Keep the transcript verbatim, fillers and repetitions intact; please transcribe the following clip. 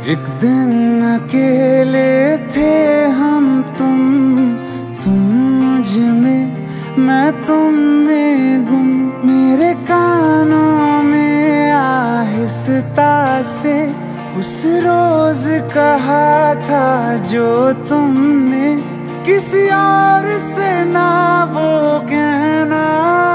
एक दिन अकेले थे हम तुम तुम मुझ में, मैं तुम में गुम। मेरे कानों में आहिस्ता से उस रोज कहा था जो तुमने, किसी और से ना वो कहना।